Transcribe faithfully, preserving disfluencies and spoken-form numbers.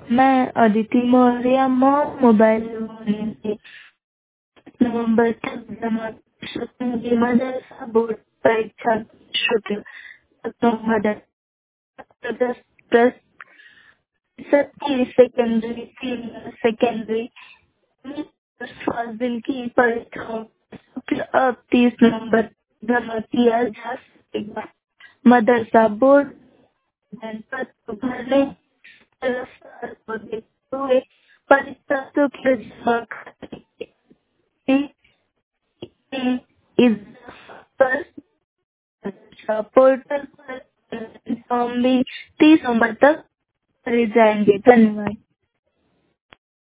मैं अदिति मौर्य मॉम मोबाइल नवंबर तक जमा कर सकूंगी। मदरसा बोर्ड परीक्षा शुक्र मदरसा दस दस सत्ती सेकेंडरी सीनियर सेकेंडरी फाजिल की परीक्षाओं शुक्र अब तीस नवंबर जमा किया जा सकेगा। मदरसा बोर्ड जनपद को भरने रफ्तार को देखते हुए परीक्षा शुक्र जमा करने इस पर पोर्टल पर फॉर्म भी तीस नवंबर तक भरे जाएंगे। धन्यवाद।